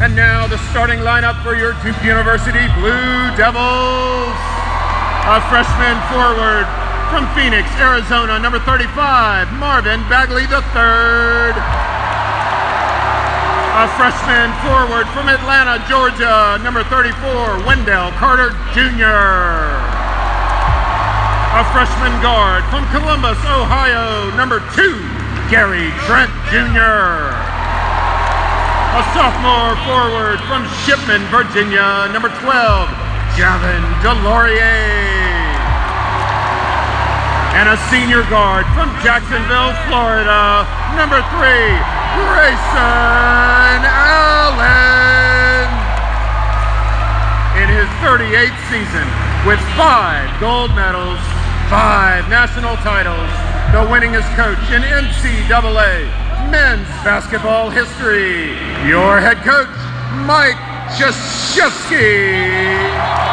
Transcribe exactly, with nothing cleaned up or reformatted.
And now the starting lineup for your Duke University Blue Devils. A freshman forward from Phoenix, Arizona, number thirty-five, Marvin Bagley the third. A freshman forward from Atlanta, Georgia, number thirty-four, Wendell Carter Junior A freshman guard from Columbus, Ohio, number two, Gary Trent Junior A sophomore forward from Shipman, Virginia, number twelve, Javin DeLaurier. And a senior guard from Jacksonville, Florida, number three, Grayson Allen. In his thirty-eighth season, with five gold medals, five national titles, the winningest coach in N C double A men's basketball history, your head coach, Mike Krzyzewski.